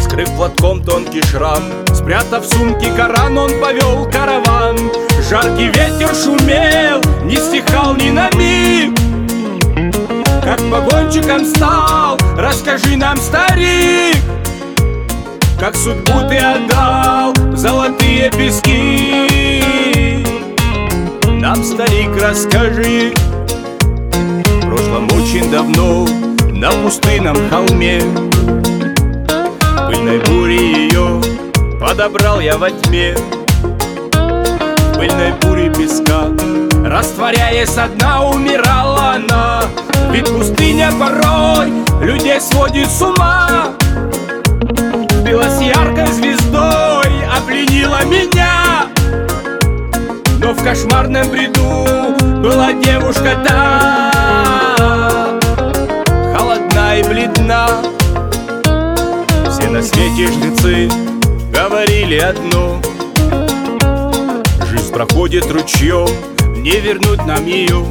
Скрыв платком тонкий шрам, спрятав в сумке Коран, он повел караван. Жаркий ветер шумел, не стихал ни на миг. Как погонщиком стал, расскажи нам, старик, как судьбу ты отдал в золотые пески. Нам, старик, расскажи. В прошлом очень давно на пустынном холме пыльной бури ее подобрал я во тьме. В пыльной буре песка, растворяясь со дна, умирала она. Ведь пустыня порой людей сводит с ума. Впилась яркой звездой, опленила меня. Но в кошмарном бреду была девушка та, холодна и бледна. Все на свете жрецы говорили одно: жизнь проходит ручьем, не вернуть нам ее.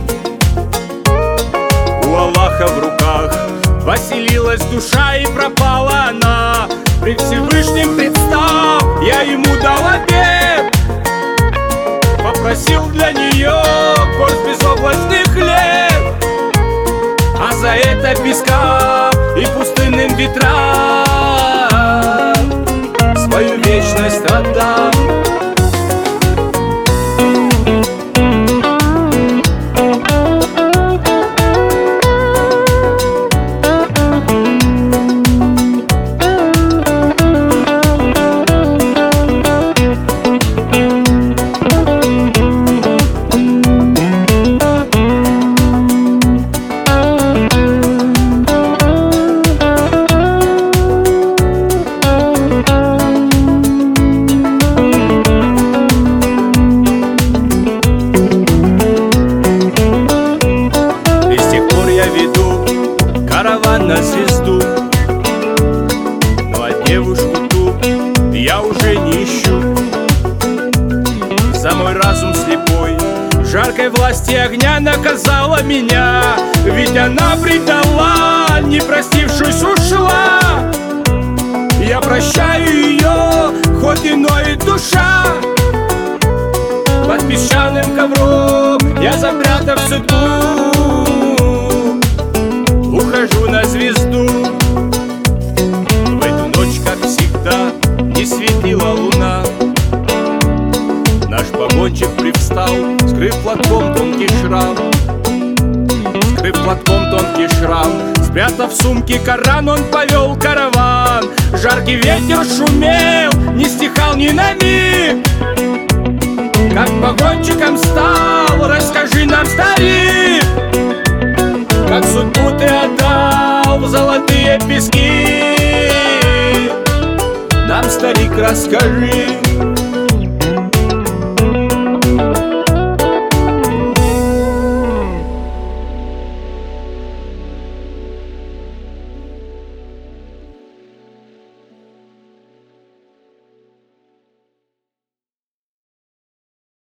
У Аллаха в руках поселилась душа, и пропала она. Пред Всевышним представ, я ему дал обет, попросил для нее горсть безоблачных лет. А за это песка и пустынным ветрам свою вечность отдам. Караван на звезду, ну а девушку ту я уже не ищу. За мой разум слепой жаркой власти огня наказала меня. Ведь она предала, не простившись, ушла. Я прощаю ее, хоть и ноет душа. Под песчаным ковром я, запрятав судьбу, ухожу на звезду. В эту ночь, как всегда, не светила луна. Наш погонщик привстал, скрыв платком тонкий шрам. Скрыв платком тонкий шрам, спрятав в сумке Коран, он повел караван. Жаркий ветер шумел, не стихал ни на миг. Как погонщиком стал, расскажи нам, старик, как судьбу ты отдал в золотые пески. Нам, старик, расскажи.